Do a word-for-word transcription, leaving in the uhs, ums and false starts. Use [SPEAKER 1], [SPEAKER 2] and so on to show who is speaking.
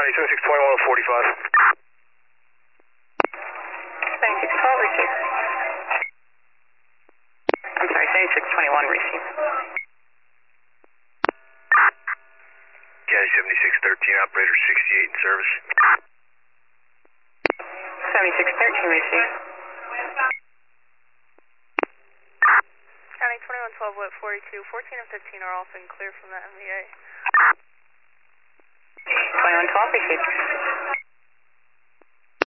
[SPEAKER 1] County seventy-six twenty-one forty-five.
[SPEAKER 2] seventy-six twelve, receive. I'm sorry, seventy-six twenty-one, receive.
[SPEAKER 1] County seventy-six thirteen, operator sixty-eight in service.
[SPEAKER 2] seventy-six thirteen, receive.
[SPEAKER 3] County twenty-one twelve, lit forty-two. fourteen and fifteen are off and clear from the M V A.
[SPEAKER 2] twenty-one twelve, receive.